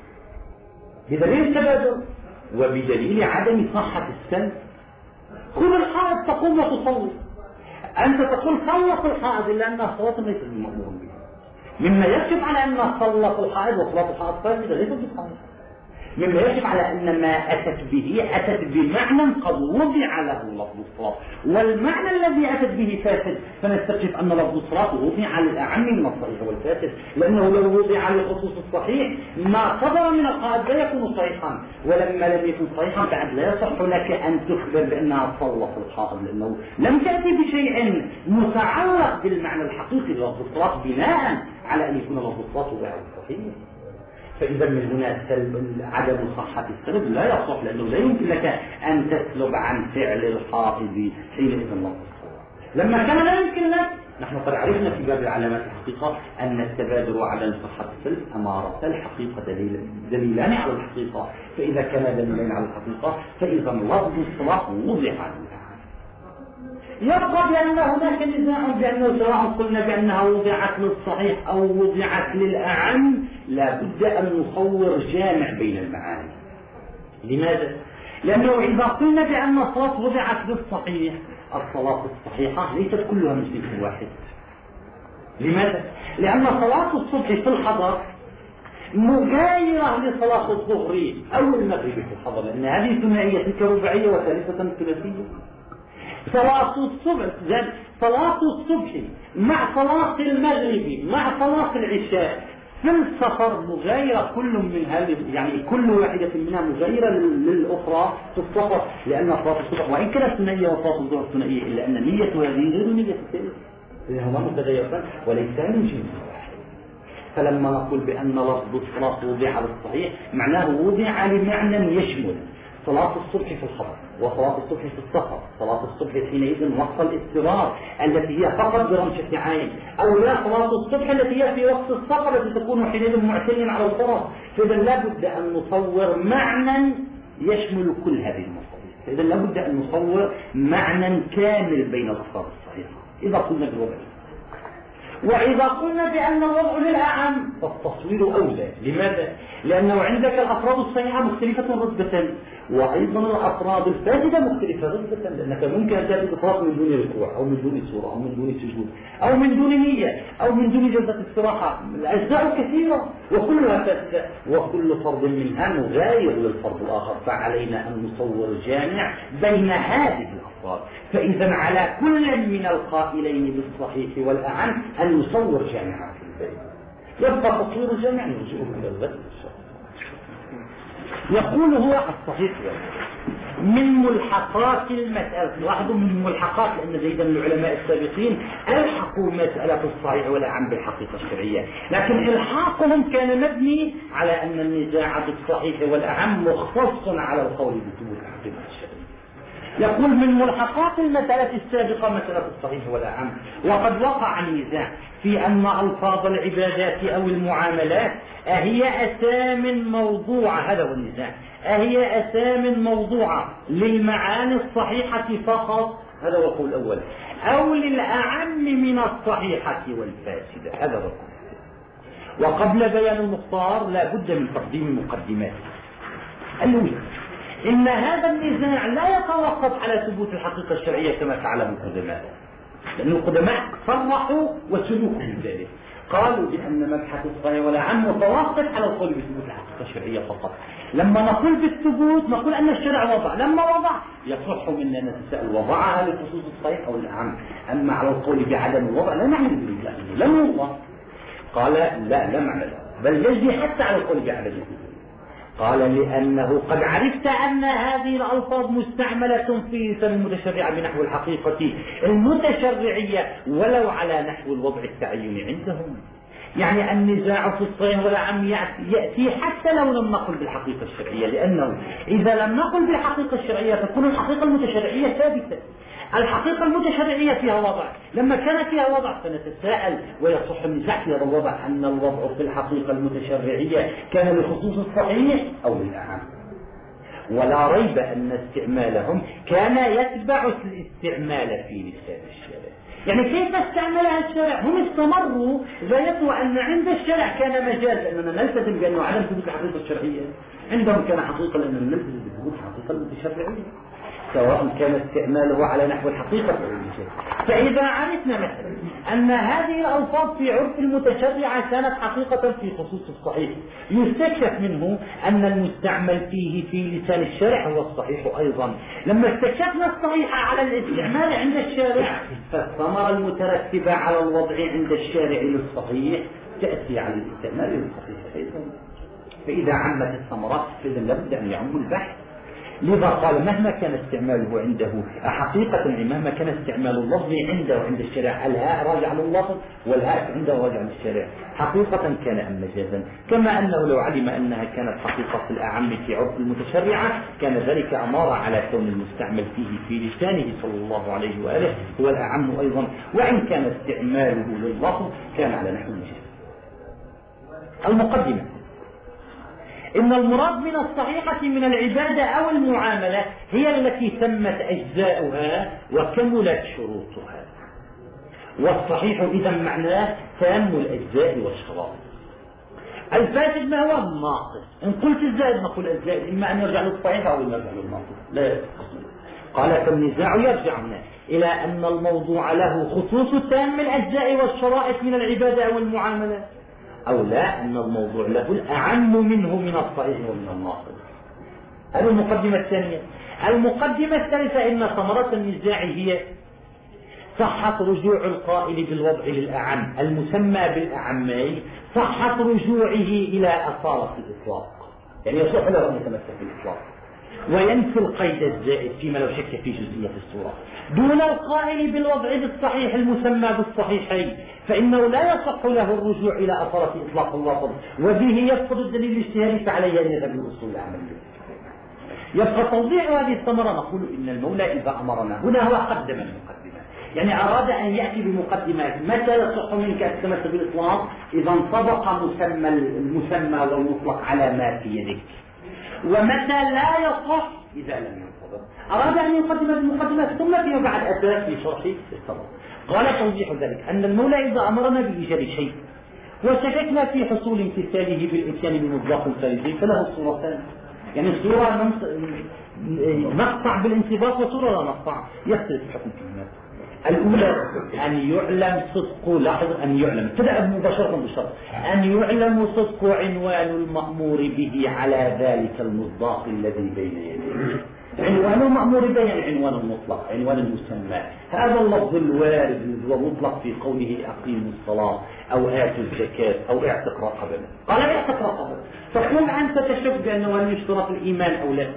بدليل التبادل وبدليل عدم صحة السلب. خذ الحائض تقوم وتصلي، أنت تقول صلت الحائض إلا أنها صلاة ليست المأمور بها، مما يكشف على أن صلت الحائض وصلاة الحائض فاسدة ليست بالحائض، مما يكشف على أن ما أتت به أتت بمعنى قد وضع له لفظ الصلاة، والمعنى الذي أتت به فاسد، فنستكشف أن لفظ الصلاة وضع للأعم من الصحيح والفاسد، لأنه لو وضع لخصوص الصحيح ما صدر من القائد لا يكون صحيحا، ولما لم يكن صحيحا بعد لا يصح لك أن تخبر بأنها صلت الحائض، لأنه لم تأتي بشيء متعلق بالمعنى الحقيقي للفظ الصلاة بناء على أن يكون لفظ الصلاة وضع صحيح. فإذا من هنا سلب عدم صحة السلب لا يصح، لأنه لا يمكن لك أن تسلب عن فعل الحائض حينئذ لفظ الصلاة. لما كان لا يمكن لك، نحن قد عرفنا في باب علامات الحقيقة أن التبادل وعدم صحة السلب أمارة الحقيقة دليل دليلان على الحقيقة، فإذا كان دليلان على الحقيقة فإذا لفظ الصلاة وضع عنها. يبقى بأن هناك نزاع بأنه سواء قلنا بأنها وضعت للصحيح أو وضعت للأعم لا بد أن نصور جامع بين المعاني. لماذا؟ لأنه إذا قلنا بأن الصلاة وضعت للصحيح، الصلاة الصحيحة ليست كلها من جنس واحد. لماذا؟ لأن صلاة الصبح في الحضر مغايرة لصلاة الظهر أو المغرب في الحضر، لأن هذه ثنائية تلك رباعية وثالثة ثلاثية. صلاة الصبح صلاة الصبح مع صلاة المغرب مع صلاة العشاء في السفر مغايرة، كل منها يعني كل واحدة منها مغايرة للأخرى في السفر، لأن صلاة الصبح وإن كانت ثنائية وصلاة الظهر ثنائية إلا أن نية هذه غير نية الثالث، لأنهما متغيرتان وليسان من جنس واحد. فلما نقول بأن لفظ الصلاة وضع على الصحيح معناه وضع لمعنى يشمل صلاة الصبح في الحضر وصلاة الصبح في السفر، صلاة الصبح حينئذ وقت الاضطرار التي هي فقط برمشة عين، أو لا صلاة الصبح التي هي في وقت السفر التي تكون حينئذ معتنيا على الفرض. فإذا لا بد أن نصور معنى يشمل كل هذه المصادر، فإذا لا بد أن نصور معنى كامل بين الألفاظ الصحيحة إذا قلنا بالوضع. وإذا قلنا بأن الوضع للأعم فالتصوير أولى. لماذا؟ لأنه عندك الأفراد الصحيحة مختلفة رتبة، وأيضا الأفراد الفاسدة مختلفة رتبة، لأنك ممكن أن تأتي بفراد من دون ركوع أو من دون سورة أو من دون سجود أو من دون نية أو من دون جلسة استراحة. الأجزاء كثيرة وكلها فاسدة، وكل فرد منها مغاير للفرد الآخر، فعلينا أن نصور جامع بين هذه الأفراد. فإذا على كل من القائلين بالصحيح والأعم أن نصور جامعا في البيت. يبقى تصوير الجامع نرجئه إلى الغد. يقول هو الصحيح من ملحقات المسألة، واحد من ملحقات، لأن زيدا من العلماء السابقين ألحقوا مسألة الصحيح والأعم بالحقيقة الشرعية، لكن إلحاقهم كان مبني على أن النزاع بالصحيح والأعم مختص على القول بثبوت الحقيقة الشرعية. يقول من ملحقات المسألة السابقة مسألة الصحيح والأعم، وقد وقع النزاع في أن ألفاظ العبادات أو المعاملات أهي أسام موضوعة، هذا هو النزاع، أهي أسام موضوعة للمعاني الصحيحة فقط، هذا هو القول الأول، أو للأعم من الصحيحة والفاسدة، هذا هو القول. وقبل بيان المختار لا بد من تقديم مقدمات. الأولى إن هذا النزاع لا يتوقف على ثبوت الحقيقة الشرعية كما تعلم القدماء، لأن القدماء صرحوا وسلوكوا من ذلك، قالوا بأن مبحث الصحيح والأعم متوقف على القول بثبوت الحقيقة الشرعية فقط. لما نقول بالثبوت نقول أن الشرع وضع، لما وضع يصح منا أن نتساءل وضعها لخصوص الصحيح أو الأعم، أما على القول بعدم الوضع لا نعني بالله لم يوضع. قال لا لا معنى له، بل يجري حتى على القول بعدم الوضع. قال لأنه قد عرفت أن هذه الألفاظ مستعملة في لسان المتشرع بنحو الحقيقة المتشرعية ولو على نحو الوضع التعيني عندهم. يعني النزاع في الصحيح والأعم يأتي حتى لو لم نقل بالحقيقة الشرعية، لأنه إذا لم نقل بالحقيقة الشرعية تكون الحقيقة المتشرعية ثابتة، الحقيقة المتشرعية فيها وضع، لما كان فيها وضع فنتساءل ويصح النزاع في هذا الوضع أن الوضع في الحقيقة المتشرعية كان للخصوص الصحيح أو للأعم، ولا ريب أن استعمالهم كان يتبع الاستعمال في لسان الشارع. يعني كيف استعملها الشارع؟ هم استمروا ذاتوا أن عند الشارع كان مجاز أننا نلتزم بأنه عدم ثبوت الحقيقة الشرعية، عندهم كان حقيقة لأننا نلتزم بثبوت الحقيقة المتشرعية، سواء كان استعماله على نحو الحقيقة أو المجاز. فإذا عرفنا مثلا أن هذه الألفاظ في عرف المتشرعة كانت حقيقة في خصوص الصحيح، يستكشف منه أن المستعمل فيه في لسان الشارع هو الصحيح أيضا. لما استكشفنا الصحيح على الاستعمال عند الشارع، فالثمرة المترتبة على الوضع عند الشارع للصحيح تأتي على الاستعمال للصحيح أيضا. فإذا عمت الثمرات فإذا لابد أن يعم البحث. لذا قال مهما كان استعماله عنده حقيقة، مهما كان استعمال اللفظ عنده وعند الشارع، الهاء راجع لللفظ والهاء عنده راجع للشارع، حقيقة كان أم مجازا. كما أنه لو علم أنها كانت حقيقة في الأعم في عرف المتشرعة كان ذلك أمارة على كون المستعمل فيه في لسانه صلى الله عليه وآله هو الأعم أيضا، وإن كان استعماله لللفظ كان على نحو المجاز. المقدمة: إن المراد من الصحيحة من العبادة أو المعاملة هي التي تمت أجزاؤها وكملت شروطها. والصحيح إذا معناه تام الأجزاء والشرائط. الفاسد ما هو الناقص. إن قلت الزائد نقول الزائد إما أن يرجع للصحيح أو إما يرجع للناقص. لا قال فالنزاع يرجعنا إلى أن الموضوع له خصوص تام الأجزاء والشرائط من العبادة أو المعاملة، أو لا أن الموضوع له الأعم منه من الصحيح ومن الناقص. هذه المقدمة الثانية. المقدمة الثالثة: إن ثمرة النزاع هي صحة رجوع القائل بالوضع للأعم المسمى بالأعمين، صحة رجوعه إلى أصالة الإطلاق، يعني يصح له أن يتمسك بالإطلاق وينفي القيد الزائد فيما لو شك في جزئية الصورة، دون القائل بالوضع بالصحيح المسمى بالصحيحين، فإنه لا يصح له الرجوع إلى أصالة إطلاق اللفظ، وبه يفقد الدليل الاجتهادي فعليه أن يذهب للأصول العملية. يبقى توضيح هذه الثمرة. نقول إن المولى إذا أمرنا، هنا هو قدم المقدمة، يعني أراد أن يأتي بمقدمات. متى يصح منك أن تتمسك بالإطلاق؟ إذا انطبق مسمى المسمى والمطلق على ما في يدك. ومتى لا يصح؟ إذا لم ينطبق. أراد أن يقدم بالمقدمات ثم فيما بعد أتى في شرح الثمرة. قال توضيح ذلك أن المولى إذا أمرنا بإيجاد شيء وشككنا في حصول امتثاله بالإتيان بمطلق الخارجي فله صورتان، يعني صورة نقطع بالانطباق وصورة لا نقطع، يختلف الحكم فيهما. الأولى أن يعلم صدق، لاحظ أن يعلم، ابتدأ مباشرة بالشرط، أن يعلم صدق عنوان المأمور به على ذلك المصداق الذي بين يديه. عنوان المأمور به يعني عنوان المطلق، عنوان المسمى. هذا اللفظ الوارد ومطلق في قوله أقيموا الصلاة أو آتوا الزكاة أو اعتق رقبة. قال اعتق رقبة، فقل أنت تشك بأنه هل يشترط الإيمان أو لا.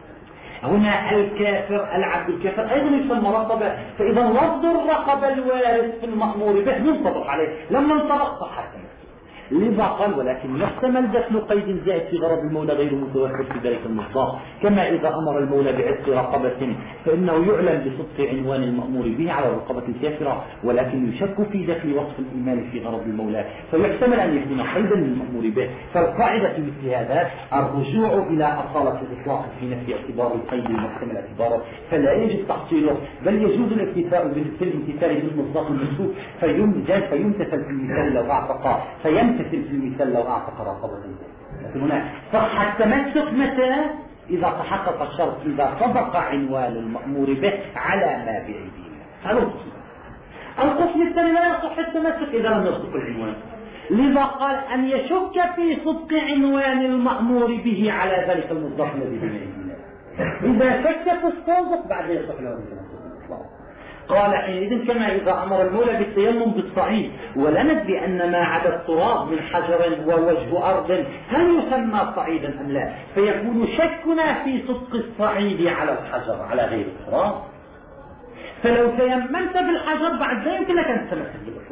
هنا الكافر العبد الكافر أيضا يسمى رقبة، فإذا لفظ الرقبة الوارد في المأمور به ينطبق عليه، لما انطبق صح التمسك. لذا قال ولكن يحتمل دخل قيد زائد في غرض المولى غير متوفر في ذلك المصداق، كما إذا أمر المولى بعتق رقبة فإنه يعلم بصدق عنوان المأمور به على الرقبة الكافرة، ولكن يشك في دخل وصف الإيمان في غرض المولى، فيحتمل أن يكون قيدا للمأمور به. فالقاعدة في مثل هذا الرجوع إلى أصالة الإطلاق في نفي اعتبار القيد المحتمل اعتباره، فلا يجب تحصيله، بل يجوز الاكتفاء بالامتثال بالمصداق المنسوخ فيمتثل في المثال لو أعتق فيمتثل في المثال لو أعتق رقبة. لكن هنا صح التمسك متى؟ إذا تحقق الشرط، إذا طبق عنوان المأمور به على ما بأيدينا. هذا القسم. القسم الثاني لا يصح التمسك إذا لم يصدق العنوان. لذا قال أن يشك في صدق عنوان المأمور به على ذلك المصداق الذي بين أيدينا. إذا شك في الصادق بعد يصح له الإطلاق. قال حينئذ كما إذا أمر المولى بالتيمم بالصعيد ولا ندري أن ما عدا التراب من حجر ووجه أرض هل يسمى صعيدا أم لا، فيكون شكنا في صدق الصعيد على الحجر على غير التراب. فلو تيممت بالحجر بعد ذلك يمكن لك أن تتمسك بالإطلاق،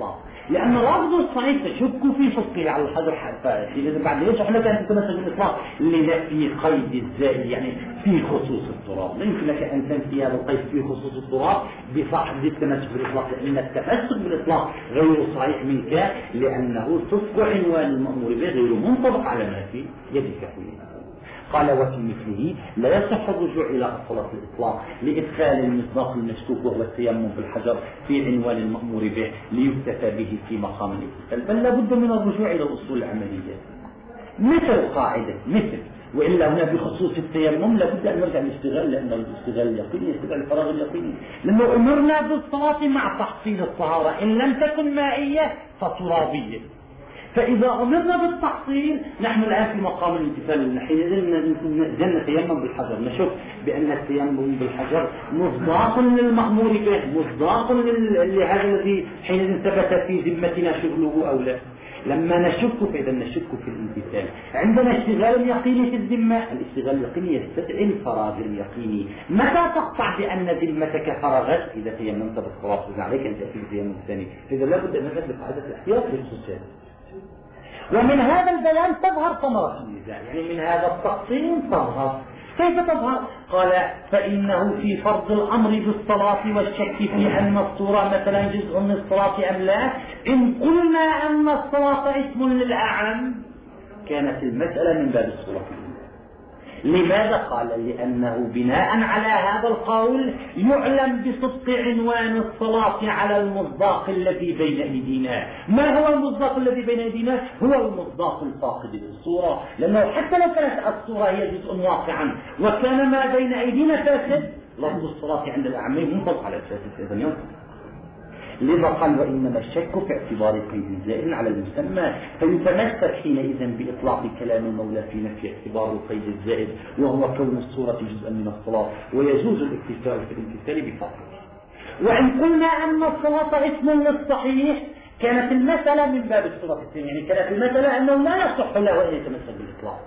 لأن لفظ الصحيح تشك في صدقه على الحجر حتى إذا بعد ليش احنا كانت تتمسك بالإطلاق لنفي قيد الزائد يعني في خصوص التراب. لا يمكن لك أن تنفي هذا القيد في خصوص التراب بصاحب التمسك بالإطلاق، لأن التمسك بالإطلاق غير صحيح منك لأنه صدق عنوان المأمور به غير منطبق على ما في يدك فيه. قال وفي مثله لا يصح الرجوع إلى الصلاة الإطلاق لإدخال المصداق المشكوك وهو التيمم بالحجر في عنوان المأمور به ليكتفى به في مقام الاتصال، بل لابد من الرجوع إلى الأصول العملية مثل قاعدة مثل وإلا هنا بخصوص التيمم لابد أن نرجع للاستغلال، لأن الاستغلال اليقيني يستدعي الفراغ اليقيني، لأنه أمرنا بالصلاة مع تحصيل الطهارة إن لم تكن مائية فترابية. فإذا أمرنا بالتحصيل نحن الآن في مقام الامتثال، حينئذ نتيمم بالحجر، نشوف بأن التيمم بالحجر مصداق للمأمور به، مصداق لهذا الذي حينئذ ثبت في ذمتنا شغله أو لا. لما نشك فإذا نشك في الامتثال، عندنا اشتغال يقيني في الذمة، الاشتغال اليقيني يستدعي الفراغ اليقيني. متى تقطع بأن ذمتك فرغت؟ إذا تيممت بالصلاة عليك أن تأتي بالتيمم الثاني، فإذا لابد أن نذهب بقاعدة الاحتياط للخصوصيات. ومن هذا البيان تظهر ثمرة النزاع، يعني من هذا التقسيم تظهر. كيف تظهر؟ قال فإنه في فرض الأمر بالصلاة والشك في أن الصورة مثلا جزء من الصلاة أم لا، إن قلنا أن الصلاة اسم للأعم كانت المسألة من باب الصورة. لماذا؟ قال لأنه بناء على هذا القول يعلم بصدق عنوان الصلاة على المصداق الذي بين أيدينا. ما هو المصداق الذي بين أيدينا؟ هو المصداق الفاقد للصورة، لأنه حتى لو كانت الصورة هي جزء واقعا وكان ما بين أيدينا فاسد، لفظ الصلاة عند الأعمى منطبق على الفاسد إذا ينطبق. لذا قال وإنما الشك في اعتبار قيد الزائد على المسمى، فيتمسك حينئذ بإطلاق كلام المولى في نفي اعتبار القيد الزائد وهو كون الصورة جزءا من الصلاة، ويجوز الاكتفاء في الامتثال بفضله. وإن قلنا أن الصلاة اسم للصحيح كانت المسألة من باب الصورة الثانية، يعني كانت المسألة أنه لا يصح له أن يتمسك بالإطلاق.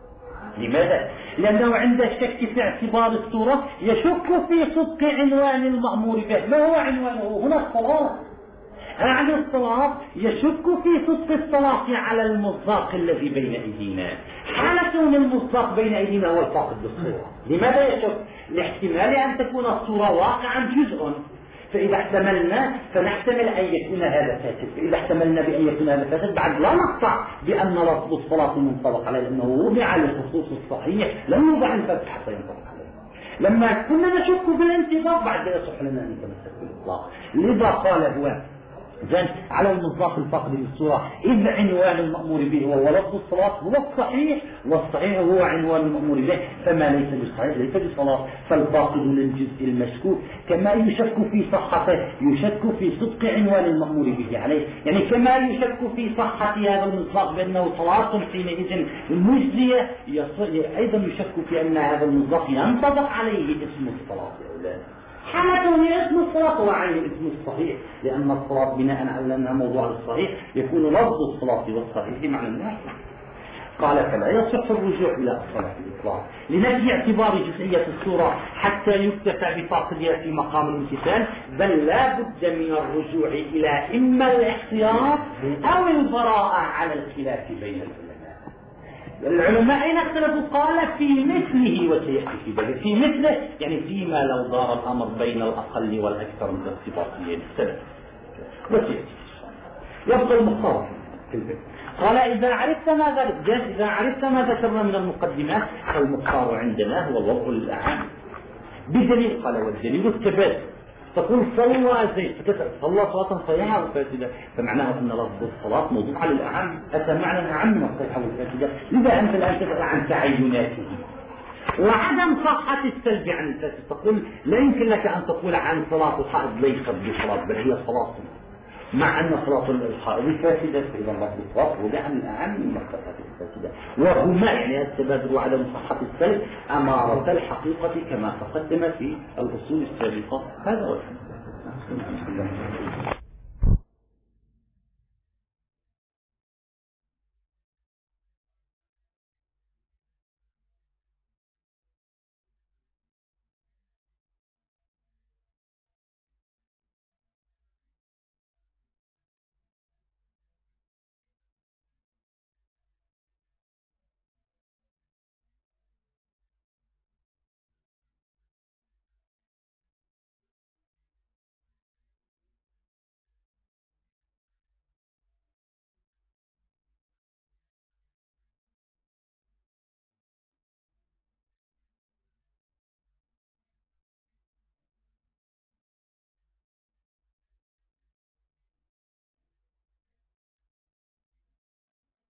لماذا؟ لأنه عند الشك في اعتبار الصورة يشك في صدق عنوان المأمور به. ما هو عنوانه هنا؟ الصلاة. عن الصلاة يشك في صدق الصلاة على المصداق الذي بين أيدينا، حال كون المصداق بين أيدينا هو الفاقد بالصورة. لماذا يشك؟ لاحتمال أن تكون الصورة واقعا جزء، فإذا احتملنا فنحتمل أن يكون هذا فاسد، فإذا احتملنا بأن يكون هذا فاسد بعد لا نقطع بأن لفظ الصلاة منطبق عليه، لأنه وضع للخصوص الصحيح لم يوضع الفاسد حتى ينطبق عليه. لما كنا نشك في الانطباق بعد لا يصح لنا أن نتمسك بالإطلاق. لذا قال هو إذن على المصداق الفاقد للصورة إذ عنوان المأمور به وهو لفظ الصلاة هو الصحيح، والصحيح هو عنوان المأمور به، فما ليس بالصحيح ليس بالصلاة، فالفاقد للجزء المشكوك كما يشك في صحته يشك في صدق عنوان المأمور به عليه، يعني كما يشك في صحة هذا المصداق بأنه صلاة حينئذ مجزية، أيضا يشك في أن هذا المصداق ينطبق عليه اسم الصلاة أولا. حالته هي اسم الصلاة وعين اسم الصحيح، لأن الصلاة بناء على أنها موضوع الصحيح يكون لفظ الصلاة والصحيح معنى واحد. قال فلا يصح الرجوع إلى الصلاة الإطلاق لنفي اعتبار جزئية الصورة حتى يكتفى بفاقدها في مقام الامتثال، بل لا بد من الرجوع إلى إما الاحتياط أو البراءة على الخلاف بين العلماء. العلماء أين اختلفوا؟ قال في مثله وسيأتي في ذلك. في مثله يعني فيما لو دار الأمر بين الأقل والأكثر من الارتباطيين اختلف وسيأتي. يبقى المختار في البيت. قال إذا عرفت ما ذلك إذا عرفت ما ذكرنا من المقدمات فالمختار عندنا هو الوضع الأعم بدليل. قال والدليل الثبات. تقول صلى زيد صلى صلاة صحيحة وفاسدة، فمعناها أن لفظ الصلاة موضوع على الأعم، أتى معنى أعم من الصحيحة والفاسدة. لذا أنت الآن تسأل عن تعيناته وعدم صحة السلب عن الفاسد. تقول لا يمكن لك أن تقول عن صلاة الحائض ليست بصلاة بل هي صلاة، مع أن صلاة الحائض فاسدة، فإذا لفظ الصلاة وضع عن الأعم من الصلاة الفاسدة، وهما يعني التبادل وعدم صحة السلب أمارة الحقيقة كما تقدم في الأصول السابقة. هذا هو